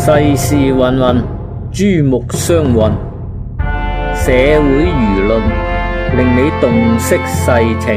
世事芸芸，珠目相混，社會輿論令你洞悉世情。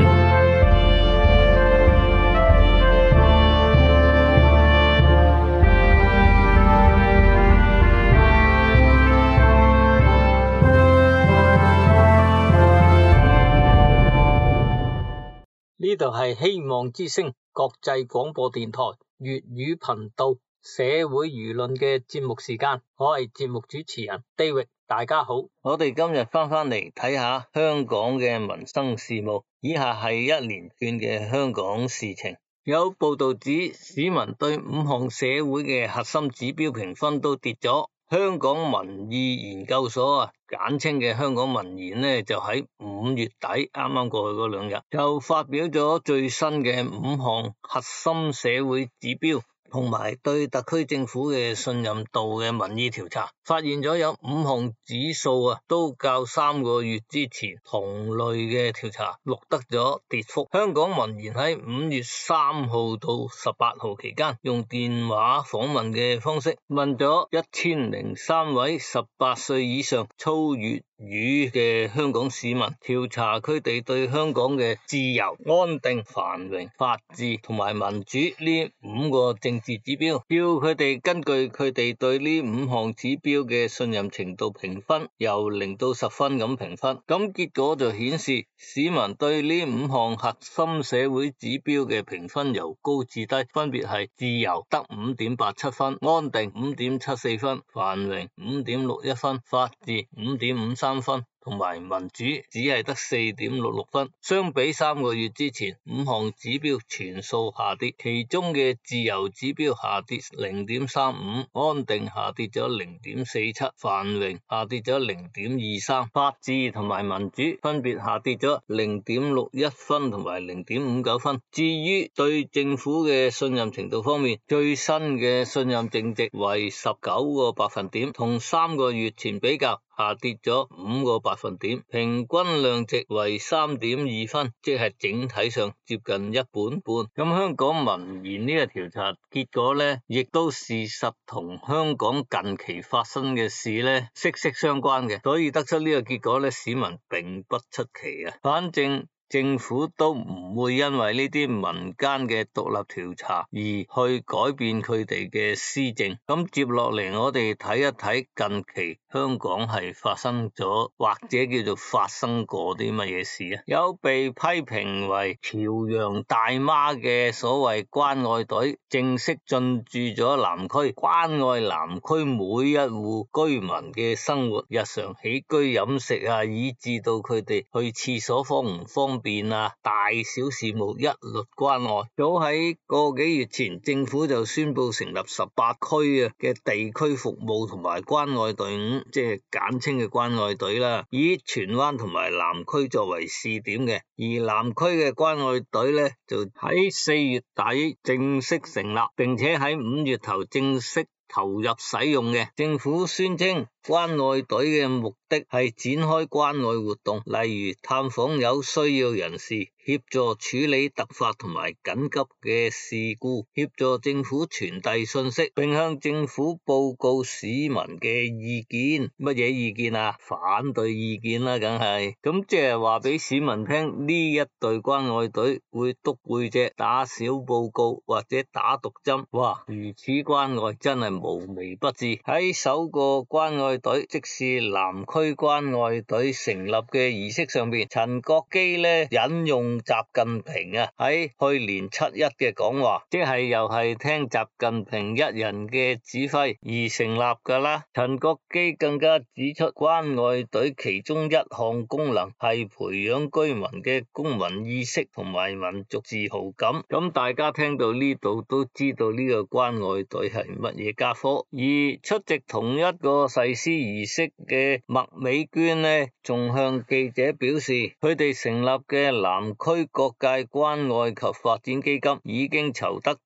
呢度係希望之聲國際廣播電台粵語頻道社會輿論嘅節目時間，我係節目主持人 David， 大家好。我哋今日翻嚟睇下香港嘅民生事務，以下係一連串嘅香港事情。有報道指市民對5項社會嘅核心指標評分都跌咗。香港民意研究所簡稱嘅香港民研呢，就喺5月底啱啱過去嗰2日就發表咗最新嘅5項核心社會指標同埋對特區政府嘅信任度嘅民意調查，發現咗有5項指數都較3個月之前同類嘅調查錄得咗跌幅。香港民研喺5月3號到18號期間，用電話訪問嘅方式問咗1003位18歲以上操粵語嘅香港市民，調查佢哋對香港嘅自由、安定、繁榮、法治同埋民主呢5個政治指標，叫佢哋根據佢哋對呢5項指標嘅信任程度評分，由0到10分咁評分。咁結果就顯示，市民對呢5項核心社會指標嘅評分由高至低，分別係自由得 5.87 分，安定 5.74 分，繁榮 5.61 分，法治 5.53 分，同埋民主只係得 4.66 分。相比3個月之前，5項指標全數下跌，其中嘅自由指標下跌 0.35， 安定下跌咗 0.47， 繁榮下跌咗 0.23， 法治同埋民主分別下跌咗 0.61 分同埋 0.59 分。至於對政府嘅信任程度方面，最新嘅信任淨值為19個百分點，同3個月前比較下跌咗5個百分點，平均量值為 3.2 分，即係整體上接近一半半。咁香港民研呢個調查結果呢，亦都事實同香港近期發生嘅事呢息息相關嘅，所以得出呢個結果呢，市民並不出奇啊。反正政府都唔會因為呢啲民間嘅獨立調查而去改變佢哋嘅施政。咁接落嚟我哋睇一睇近期香港係發生咗或者叫做發生過啲乜嘢事啊？有被批評為朝陽大媽嘅所謂關愛隊正式進駐咗南區，關愛南區每一戶居民嘅生活、日常起居飲食以至到佢哋去廁所方唔方便大小事務一律關愛。早喺個幾月前，政府就宣布成立18區嘅地區服務同埋關愛隊伍，即係簡稱嘅關愛隊啦，以荃灣同埋南區作為試點嘅。而南區嘅關愛隊呢，就喺4月底正式成立，並且喺5月頭正式投入使用嘅。政府宣稱關愛隊嘅目的係展開關愛活動，例如探訪有需要人士，協助處理突發同埋緊急嘅事故，協助政府傳遞信息，並向政府報告市民嘅意見。乜嘢意見啊？反對意見啦，梗係。咁即係話俾市民聽，呢一隊關愛隊會督背脊、打小報告或者打毒針。哇，如此關愛真係無微不至。喺首個關愛隊，即是南區關愛隊成立嘅儀式上邊，陳國基呢引用習近平喺去年7·1嘅講話，即係又係聽習近平一人嘅指揮而成立噶啦。陳國基更加指出，關愛隊其中一項功能係培養居民嘅公民意識同埋民族自豪感。咁大家聽到呢度都知道呢個關愛隊係乜嘢家伙。而出席同一個誓師師儀式嘅麥美娟呢，仲向記者表示，佢哋成立嘅南區各界關愛及發展基金已經籌得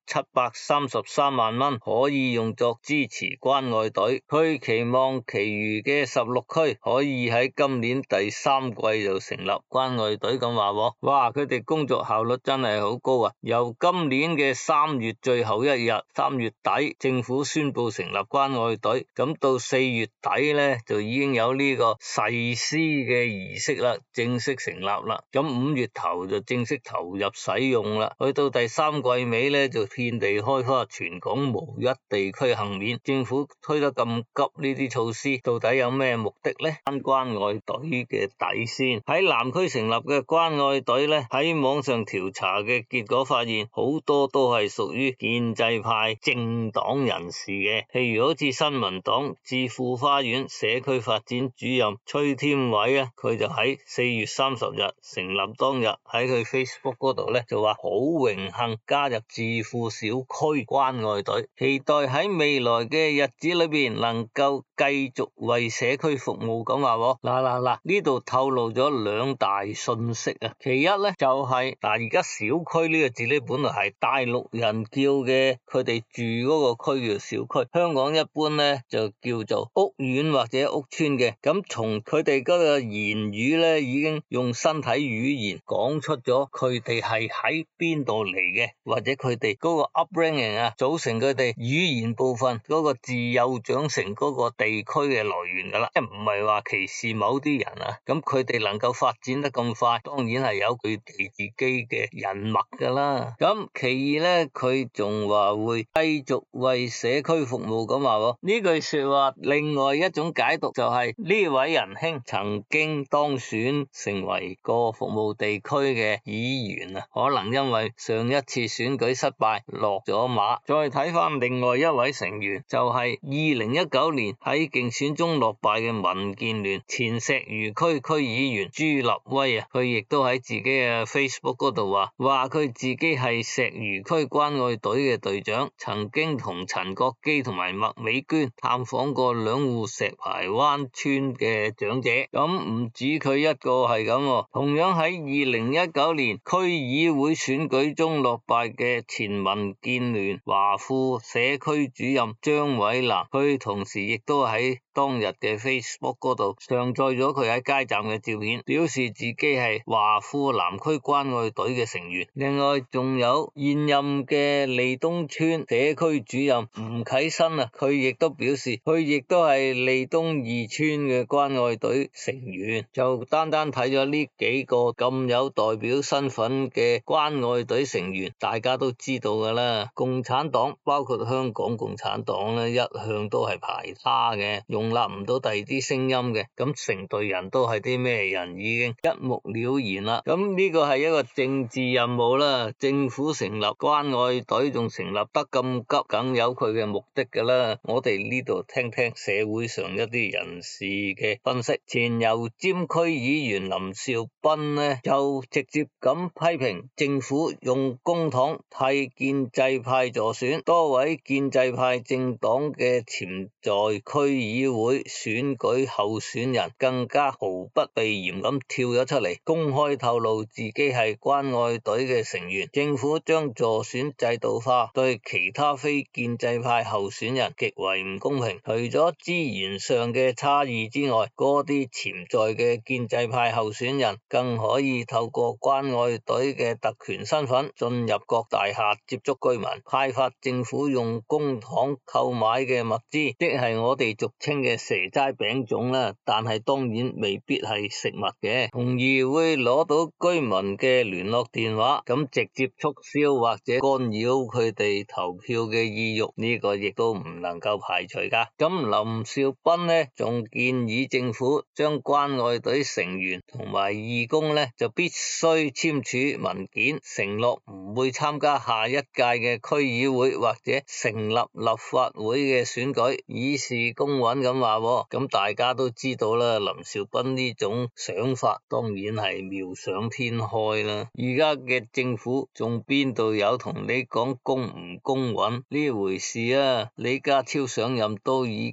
733萬蚊，可以用作支持關愛隊。佢期望其餘嘅16區可以喺今年第3季就成立關愛隊咁話。哇，佢哋工作效率真係好高啊！由今年嘅3月最後一日，3月底政府宣布成立關愛隊，咁到4月底呢，就已經有呢個誓師嘅儀式啦，正式成立啦。咁5月頭就正式投入使用啦。去到第3季尾呢，就遍地開花，全港無一地區幸免。政府推得咁急呢啲措施，到底有咩目的呢？關愛隊嘅底線，喺南區成立嘅關愛隊呢，喺網上調查嘅結果發現，好多都係屬於建制派政黨人士嘅，譬如好似新民黨置富花園社區發展主任崔添偉啊，佢就喺4月30日成立當日喺佢 Facebook 嗰度呢，就話好榮幸加入置富小區關愛隊，期待喺未來嘅日子裏邊能夠繼續為社區服務咁話。嗱，呢度透露咗2大信息啊。其一呢，就係而家小區呢個字呢，本來係大陸人叫嘅，佢哋住嗰個區叫小區，香港一般呢就叫做屋苑或者屋村嘅。咁從佢哋嗰個言語呢，已經用身體語言講出咗佢哋係喺邊度嚟嘅，或者佢哋嗰個 upbringing 啊，組成佢哋語言部分嗰個自幼長成嗰個地區嘅來源噶啦，即係唔係話歧視某啲人啊。咁佢哋能夠發展得咁快，當然係有佢哋自己嘅人脈噶啦。咁其二呢，佢仲話會繼續為社區服務咁話。呢句說話另外一種解讀就係呢位仁兄曾經當選成為個服務地區嘅議員啊，可能因為上一次選舉失敗落咗馬。再睇翻另外一位成員，就係2019年喺競選中落敗嘅民建聯前石漁區區議員朱立威啊，佢亦都喺自己嘅 Facebook 嗰度話佢自己係石漁區關愛隊嘅隊長，曾經同陳國基同埋麥美娟探訪過2戶石排灣村嘅長者。咁唔止佢一個係咁，同樣喺2019年區議會選舉中落敗嘅前民建聯華富社區主任張偉南，佢同時亦都喺當日嘅 Facebook 嗰度上載咗佢喺街站嘅照片，表示自己係華富南區關愛隊嘅成員。另外仲有現任嘅利東村社區主任吳啟新啊，佢亦都表示佢亦都係利東2村嘅關愛隊成員。就單睇咗呢幾個咁有代表身份嘅關愛隊成員，大家都知道噶啦，共產黨包括香港共產黨咧，一向都係排他嘅，容納唔到第二啲聲音嘅。咁成隊人都係啲咩人，已經一目了然啦。咁呢個係一個政治任務啦，政府成立關愛隊仲成立得咁急，梗有佢嘅目的噶啦。我哋呢度聽聽社會上一啲人士嘅分析。前油尖區議員林兆斌呢，就直接咁批評政府用公帑替建制派助選，多位建制派政黨嘅潛在區議會選舉候選人更加毫不避嫌咁跳咗出嚟，公開透露自己係關愛隊嘅成員。政府將助選制度化，對其他非建制派候選人極為唔公平。除咗資源上嘅差異之外，嗰啲潛在嘅建制派候選人更可以透過關愛隊嘅特權身份進入各大廈接觸居民，派發政府用公帑購買嘅物資，即係我哋俗稱嘅蛇齋餅糭啦。但係當然未必係食物嘅，從而會攞到居民嘅聯絡電話，咁直接促銷或者干擾佢哋投票嘅意欲，呢個亦都唔能夠排除噶。咁林兆斌呢，仲建議政府將關愛隊成員同埋義工呢，就必須簽署文件，承諾唔會參加下一屆嘅區議會或者成立立法會嘅選舉，以示公允咁話。咁大家都知道啦，林兆斌呢種想法當然係妙想天開啦。而家嘅政府仲邊度有同你講公唔公允呢回事啊？李家超上任都已經講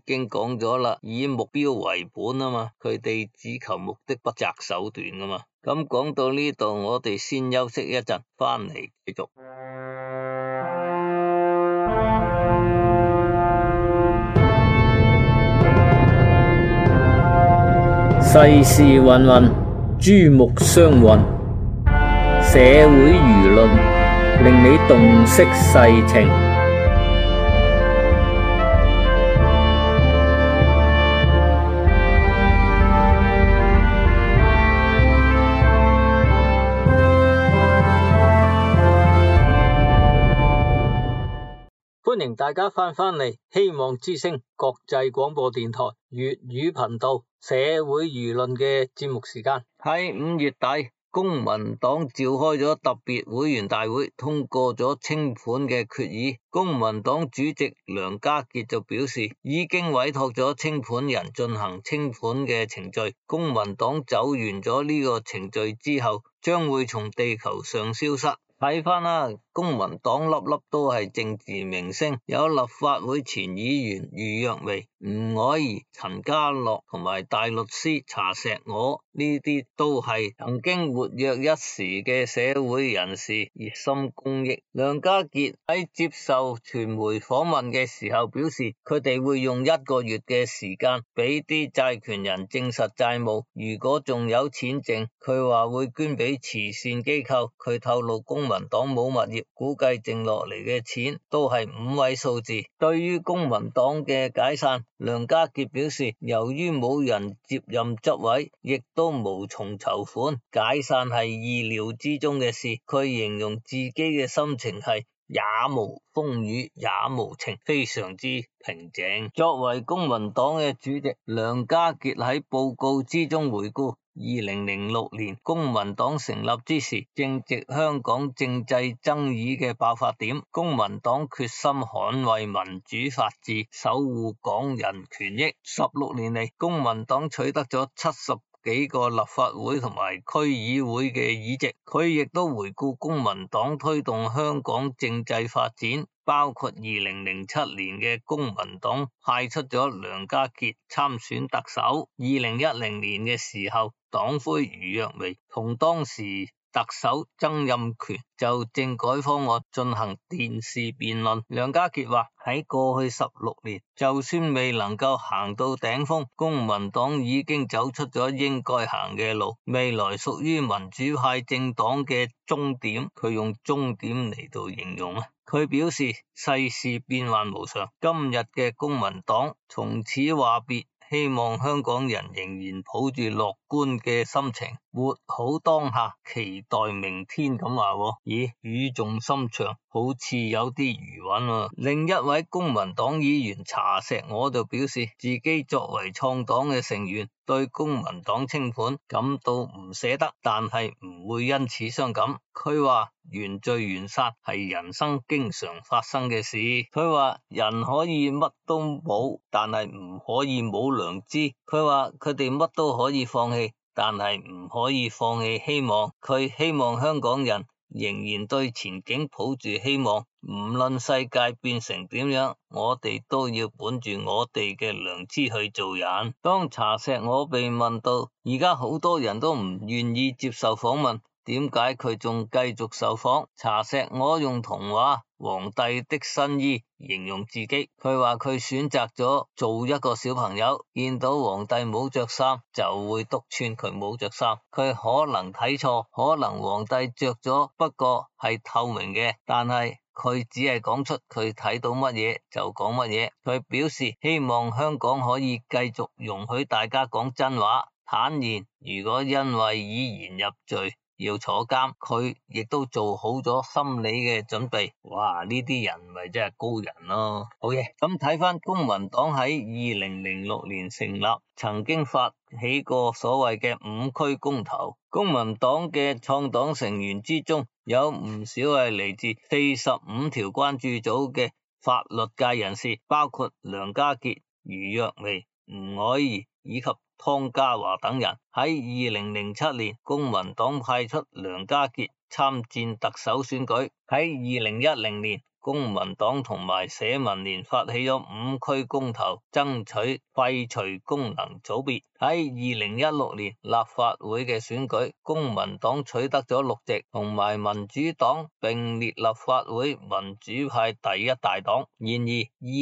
講咗啦，以目標為本啊嘛，佢哋只求目的不擇手段噶嘛。咁講到呢度，我哋先休息一陣，翻嚟繼續。 世事芸芸，珠目相混，社會輿論令你洞悉世情。 歡迎大家翻嚟，希望之聲國際廣播電台粵語頻道社會輿論嘅節目時間。喺5月底，公民黨召開咗特別會員大會，通過咗清盤嘅決議。公民黨主席梁家傑就表示，已經委託咗清盤人進行清盤嘅程序。公民黨走完咗呢個程序之後，將會從地球上消失。睇翻啦，公民黨粒粒都係政治明星，有立法會前議員余若薇、吳靄儀、陳家樂同埋大律師查錫我，呢啲都係曾經活躍一時嘅社會人士，熱心公益。梁家傑喺接受傳媒訪問嘅時候表示，佢哋會用1個月嘅時間俾啲債權人證實債務，如果仲有錢剩，佢話會捐俾慈善機構。佢透露公民黨冇物業，估計剩落嚟嘅錢都係5位數字。對於公民黨嘅解散，梁家傑表示，由於冇人接任執委，亦都無從籌款，解散係意料之中嘅事。佢形容自己嘅心情係也無風雨也無晴，非常之平靜。作為公民黨嘅主席，梁家傑喺報告之中回顧2006年公民黨成立之時，正值香港政制爭議嘅爆發點，公民黨決心捍衛民主法治，守護港人權益。16年嚟，公民黨取得咗70幾個立法會同埋區議會嘅議席。佢亦都回顧公民黨推動香港政制發展，包括2007年嘅公民黨派出咗梁家傑參選特首。2010年嘅時候，黨魁余若薇同當時特首曾蔭權就政改方案進行電視辯論。梁家傑話，喺過去16年，就算未能夠行到頂峰，公民黨已經走出咗應該行嘅路，未來屬於民主派政黨嘅終點。佢用終點嚟到形容啊。佢表示，世事變幻無常，今日嘅公民黨從此話別，希望香港人仍然抱住樂觀嘅心情，活好當下，期待明天咁話。咦，語重心長，好似有啲餘韻啊。另一位公民黨議員查錫我就表示，自己作為創黨嘅成員，對公民黨清盤感到唔捨得，但係唔會因此傷感。佢話原罪原殺係人生經常發生嘅事。佢話人可以乜都冇，但係唔可以冇良知。佢話佢哋乜都可以放棄，但係唔可以放棄希望。佢希望香港人仍然對前景抱住希望，唔論世界變成點樣，我哋都要本住我哋嘅良知去做人。當查錫我被問到，而家好多人都唔願意接受訪問，點解佢仲繼續受訪？查錫我用童話皇帝的新衣形容自己。佢話佢選擇咗做一個小朋友，見到皇帝冇着衫就會督穿佢冇着衫。佢可能睇錯，可能皇帝着咗不過係透明嘅，但係佢只係講出佢睇到乜嘢就講乜嘢。佢表示希望香港可以繼續容許大家講真話，坦言如果因為以言入罪要坐監，佢亦都做好咗心理嘅準備。哇，呢啲人咪真係高人咯。好嘢，咁睇翻公民黨喺2006年成立，曾經發起過所謂嘅5區公投。公民黨嘅創黨成員之中，有唔少係嚟自45條關注組嘅法律界人士，包括梁家傑、余若薇、吳靄儀以及湯家驊等人。喺2007年，公民黨派出梁家傑參戰特首選舉。喺2010年， 公民黨同埋社民連發起咗5區公投，爭取廢除功能組別。喺2016年立法會嘅選舉，公民黨取得咗6席，同埋民主黨並列立法會民主派第一大黨。然而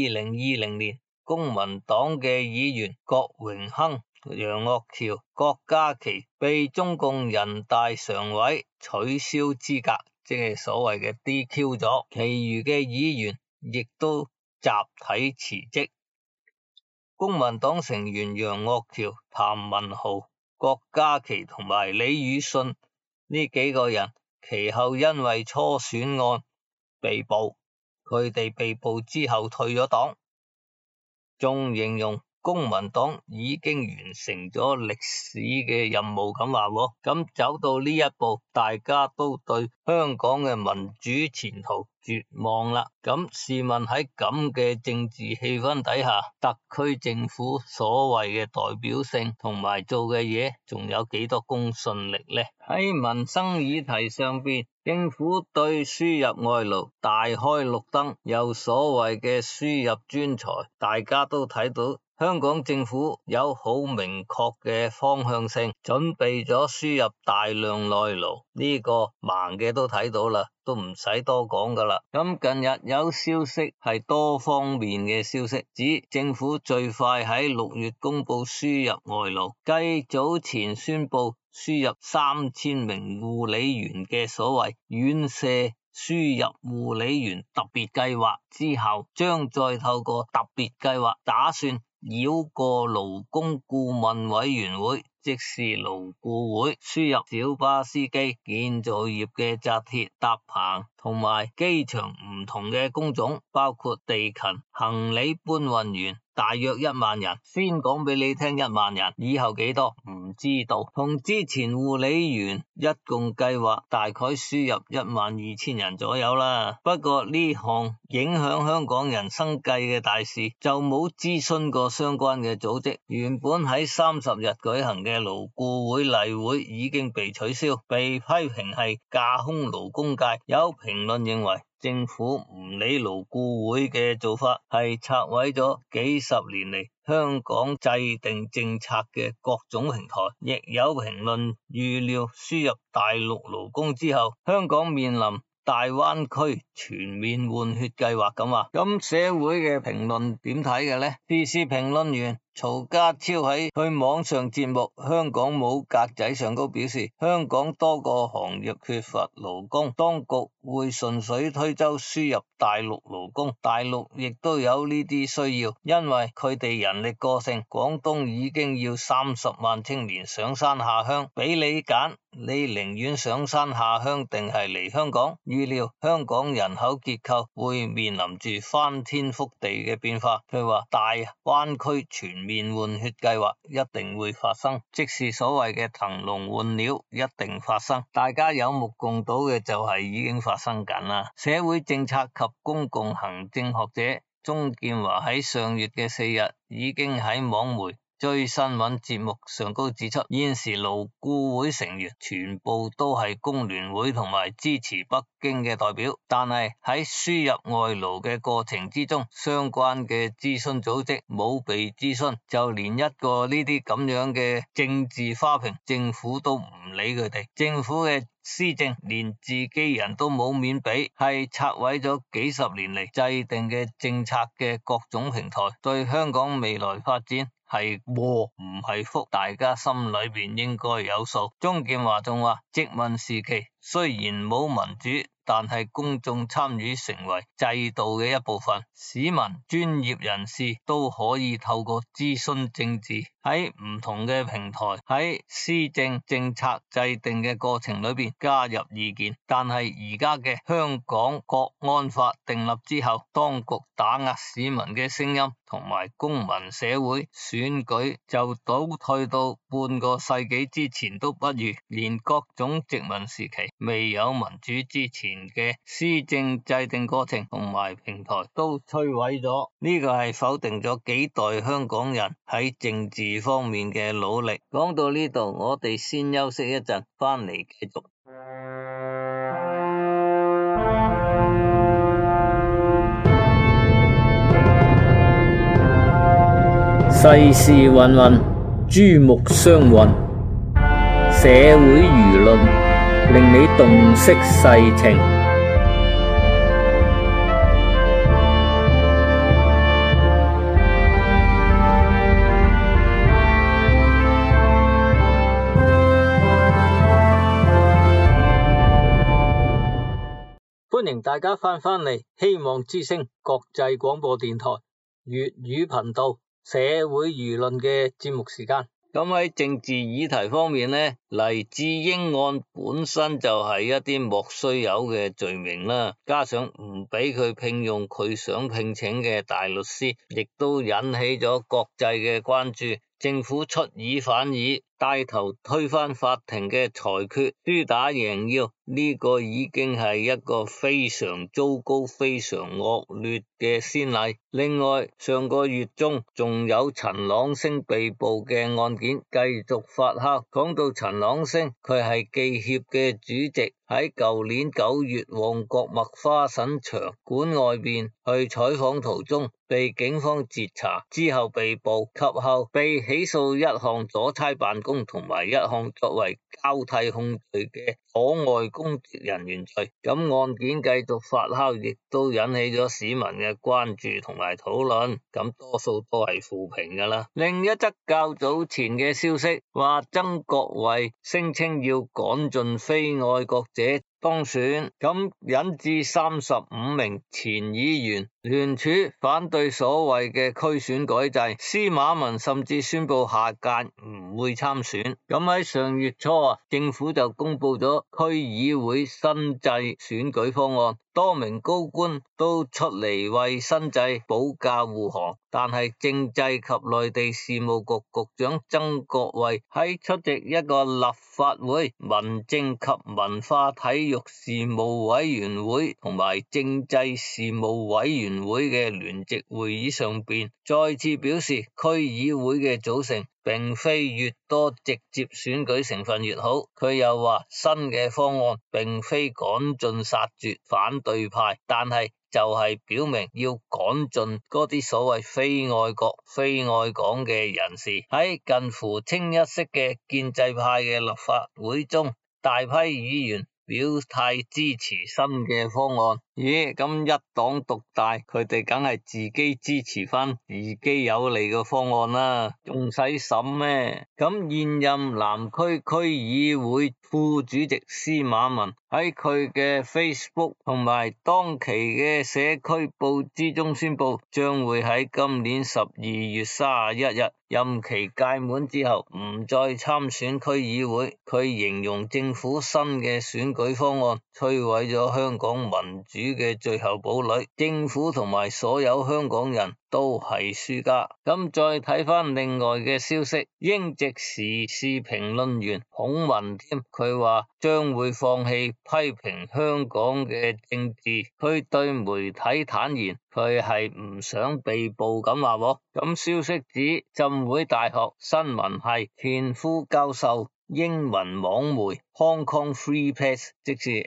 2020年，公民黨嘅議員郭榮鏗、楊岳橋、郭家麒被中共人大常委取消資格，即係所謂嘅 DQ 咗，其餘嘅議員亦都集體辭職。公民黨成員楊岳橋、譚文豪、郭家麒同埋李宇信呢幾個人，其後因為初選案被捕，佢哋被捕之後退咗黨，仲形容公民黨已經完成咗歷史嘅任務咁話喎。咁走到呢一步，大家都對香港嘅民主前途絕望啦。咁試問喺咁嘅政治氣氛底下，特區政府所謂嘅代表性同埋做嘅嘢，仲有幾多公信力呢？喺民生議題上邊，政府對輸入外勞大開綠燈，有所謂嘅輸入專才，大家都睇到香港政府有好明確嘅方向性，準備咗輸入大量內勞，呢個盲嘅都睇到啦，都唔使多講噶啦。咁近日有消息係多方面嘅消息，指政府最快喺6月公布輸入外勞，繼早前宣布輸入3000名護理員嘅所謂院舍輸入護理員特別計劃之後，將再透過特別計劃打算繞過勞工顧問委員會，即是勞顧會，輸入小巴司機、建造業嘅紮鐵搭棚同埋機場唔同嘅工種，包括地勤、行李搬運員，大約1萬人。先講俾你聽1萬人，以後幾多唔知道。同之前護理員一共計劃大概輸入12000人左右啦。不過呢項影響香港人生計嘅大事就冇諮詢過相關嘅組織。原本喺30日舉行嘅勞顧會例會已經被取消，被批評係架空勞工界。有評論認為政府唔理勞顧會嘅做法係拆毀咗幾十年嚟香港制定政策嘅各種平台。亦有評論預料輸入大陸勞工之後，香港面臨大灣區全面換血計劃咁話。咁社會嘅評論點睇嘅呢？時事評論員曹家超喺佢網上節目《香港冇格仔》上高表示，香港多個行業缺乏勞工，當局會順水推舟輸入大陸勞工，大陸亦都有呢啲需要，因為佢哋人力過剩。廣東已經要30萬青年上山下鄉，俾你揀，你寧願上山下鄉定係嚟香港？預料香港人口結構會面臨住翻天覆地嘅變化。佢話大灣區全面換血計劃一定會發生，即是所謂嘅騰籠換鳥一定發生。大家有目共睹嘅就係已經發生緊啦。社會政策及公共行政學者鍾建華喺上月嘅4日已經喺網媒追新聞節目上高指出，現時勞顧會成員全部都係工聯會同埋支持北京嘅代表，但係喺輸入外勞嘅過程之中，相關嘅諮詢組織冇被諮詢，就連一個呢啲咁樣嘅政治花瓶，政府都唔理佢哋。政府嘅施政連自己人都冇面俾，係拆毀咗幾十年嚟制定嘅政策嘅各種平台，對香港未來發展係禍唔係福，大家心裏邊應該有數。鍾建華仲話，殖民時期雖然冇民主，但係公眾參與成為制度嘅一部分，市民、專業人士都可以透過諮詢政治，喺唔同嘅平台，喺施政政策制定嘅過程裏邊加入意見。但係而家嘅香港國安法訂立之後，當局打壓市民嘅聲音同埋公民社會選舉就倒退到半個世紀之前都不如，連各種殖民時期未有民主之前嘅施政制定過程同埋平台都摧毀咗，呢個係否定咗幾代香港人喺政治方面嘅努力。講到呢度，我哋先休息一陣，翻嚟繼續。 世事芸芸，珠目相混，社會輿論令你洞悉世情。 歡迎大家翻嚟希望之聲國際廣播電台粵語頻道社會輿論嘅節目時間。咁喺政治議題方面呢，黎智英案本身就係一啲莫須有嘅罪名啦，加上唔俾佢聘用佢想聘請嘅大律師，亦都引起咗國際嘅關注。政府出爾反爾，帶頭推翻法庭嘅裁決，輸打贏要，呢個已經係一個非常糟糕、非常惡劣嘅先例。另外，上個月中仲有陳朗升被捕嘅案件繼續發酵。講到陳朗升，佢係記協嘅主席，喺舊年9月旺角麥花臣場館外邊去採訪途中被警方截查，之後被捕，及後被起訴一項阻差辦公同埋一項作為交替控罪嘅阻礙公職人員罪。咁案件繼續發酵，亦都引起咗市民嘅關注同埋討論，咁多數都係負評噶啦。另一則較早前嘅消息話，曾國衛聲稱要趕盡非愛國者當選，咁引致35名前議員聯署反對所謂嘅區選改制。司馬文甚至宣布下屆唔會參選。咁喺上月初政府就公布咗區議會新制選舉方案，多名高官都出嚟為新制保駕護航。但係政制及內地事務局局長曾國衛喺出席一個立法會民政及文化體育事務委員會同埋政制事務委員會嘅聯席會議上邊，再次表示區議會嘅組成並非越多直接選舉成分越好。佢又話新嘅方案並非趕盡殺絕反對派，但係就係表明要趕盡嗰啲所謂非愛國非愛港嘅人士。喺近乎清一色嘅建制派嘅立法會中，大批議員表態支持新嘅方案。咁一黨獨大，佢哋梗係自己支持翻自己有利嘅方案啦，仲使審咩？咁現任南區區議會副主席司馬文喺佢嘅 Facebook 同埋當期嘅社區報紙中宣布，將會喺今年12月31日任期屆滿之後唔再參選區議會。佢形容政府新嘅選舉方案摧毀咗香港民主嘅最後堡壘，政府同埋所有香港人都係輸家。咁再睇翻另外嘅消息，英籍時事評論員孔文添，佢話將會放棄批評香港嘅政治。佢對媒體坦言，佢係唔想被捕咁話。咁消息指浸會大學新聞系前副教授、英文網媒 Hong Kong Free Press 即是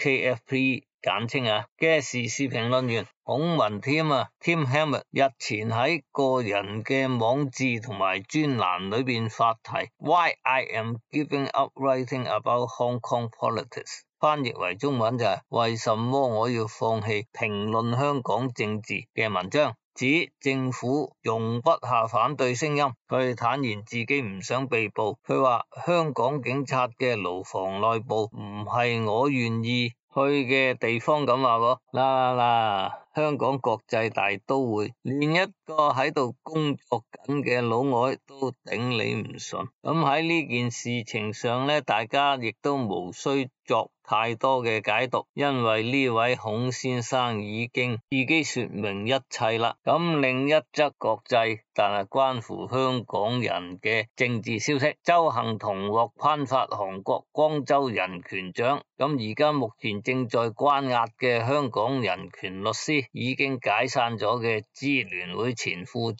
HKFP 簡稱嘅時事評論員孔文添Tim Hammett 日前喺個人嘅網誌同埋專欄裏邊發題 Why I am giving up writing about Hong Kong politics， 翻譯為中文就係為什麼我要放棄評論香港政治嘅文章，指政府容不下反對聲音。佢坦言自己唔想被捕，佢話香港警察嘅牢房內部唔係我願意去嘅地方咁話喎。香港國際大都會，連一個喺度工作緊嘅老外都頂你唔順。咁喺呢件事情上呢，大家亦都無需作太多嘅解讀，因為呢位孔先生已經自己說明一切啦。咁另一則國際但係關乎香港人嘅政治消息，鄒幸彤獲頒發韓國光州人權獎。咁而家目前正在關押嘅香港人權律師已經解散咗嘅支聯會前副主席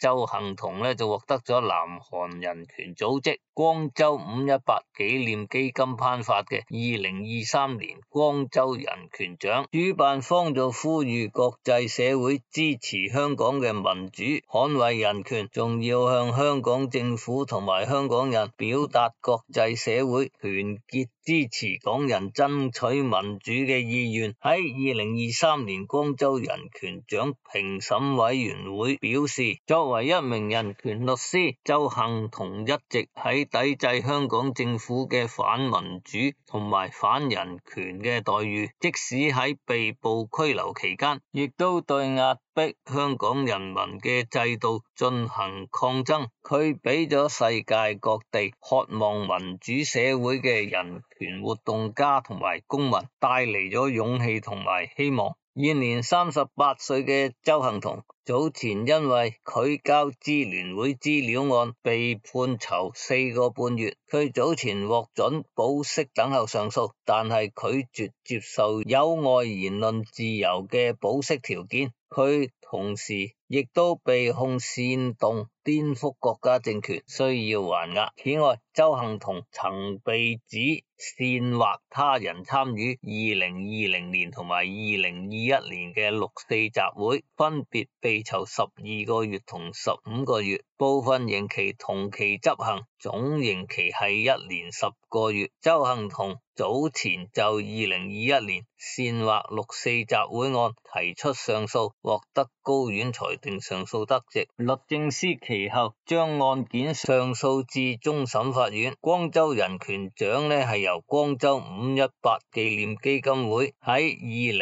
鄒幸彤咧就獲得咗南韓人權組織光州518紀念基金頒發嘅2023年光州人權獎。主辦方就呼籲國際社會支持香港嘅民主，捍衛人權，仲要向香港政府同埋香港人表達國際社會團結支持港人爭取民主嘅意願。喺2023年光州人權獎評審委員會表示，作為一名人權律師，鄒幸彤一直喺抵制香港政府嘅反民主同埋反人權嘅待遇，即使喺被捕拘留期間，亦都對壓迫香港人民嘅制度進行抗爭。佢俾咗世界各地渴望民主社會嘅人權活動家同埋公民帶嚟咗勇氣同埋希望。現年38歲嘅鄒幸彤早前因為拒交支聯會資料案被判囚4個半月，佢早前獲准保釋等候上訴，但係拒絕接受有礙言論自由嘅保釋條件。佢同時亦都被控煽動顛覆國家政權，需要還押。此外，鄒幸彤曾被指煽惑他人參與2020年同埋2021年嘅六四集會，分別被囚12個月同15個月，部分刑期同期執行，總刑期係1年10個月。鄒幸彤早前就2021年煽惑六四集會案提出上訴，獲得高院裁定上訴得直。律政司其後將案件上訴至終審法院。光州人權獎呢係由光州518紀念基金會喺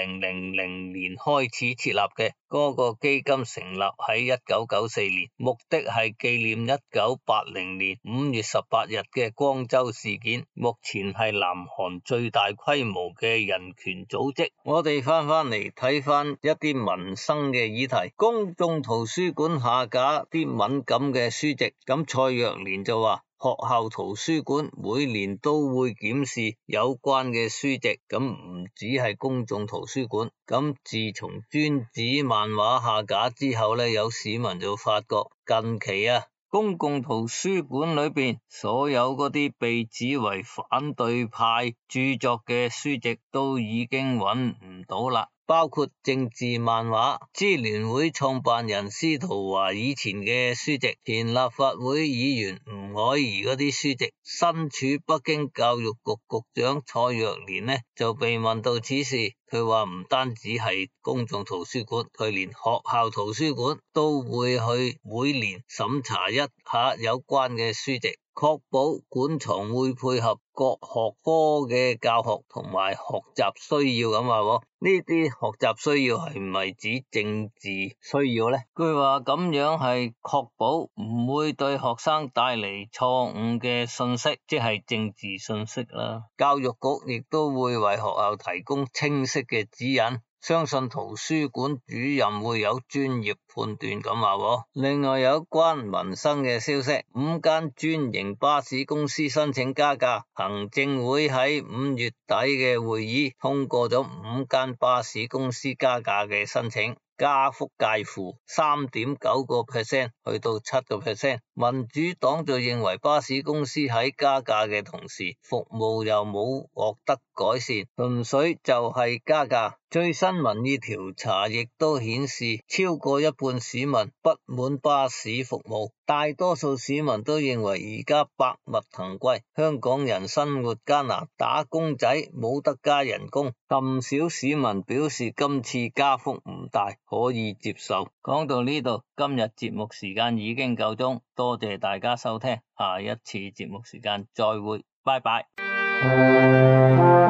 2000年開始設立嘅。嗰個基金成立喺1994年，目的係紀念1980年5月18日嘅光州事件，目前係南韓最大規模嘅人權組織。我哋翻嚟睇翻一啲民生嘅議題，公眾圖書館下架啲敏感嘅書籍，咁蔡若蓮就話學校圖書館每年都會檢視有關嘅書籍，咁唔止係公眾圖書館。咁自從尊子漫畫下架之後呢，有市民就發覺近期公共圖書館裏邊所有嗰啲被指為反對派著作嘅書籍都已經揾唔到啦。包括政治漫畫、支聯會創辦人司徒華以前嘅書籍、前立法會議員吳靄儀嗰啲書籍。身處北京教育局局長蔡若蓮呢就被問到此事，佢話唔單止係公眾圖書館，佢連學校圖書館都會去每年審查一下有關嘅書籍，確保館藏會配合各學科嘅教學同埋學習需要咁話。呢啲學習需要係唔係指政治需要呢？佢話咁樣係確保唔會對學生帶嚟錯誤嘅信息，即係政治信息啦。教育局亦都會為學校提供清晰嘅指引，相信圖書館主任會有專業判斷咁話。另外有關民生嘅消息，5間專營巴士公司申請加價，行政會喺5月底嘅會議通過咗5間巴士公司加價嘅申請，加幅介乎 3.9% 去到 7%。 民主黨就認為巴士公司喺加價嘅同時，服務又冇獲得改善，純粹就係加價。最新民意調查亦都顯示，超過一半市民不滿巴士服務，大多數市民都認為而家百物騰貴，香港人生活艱難，打工仔冇得加人工。咁少市民表示今次加幅唔大，可以接受。講到呢度，今日節目時間已經夠鐘，多謝大家收聽，下一次節目時間再會，拜拜。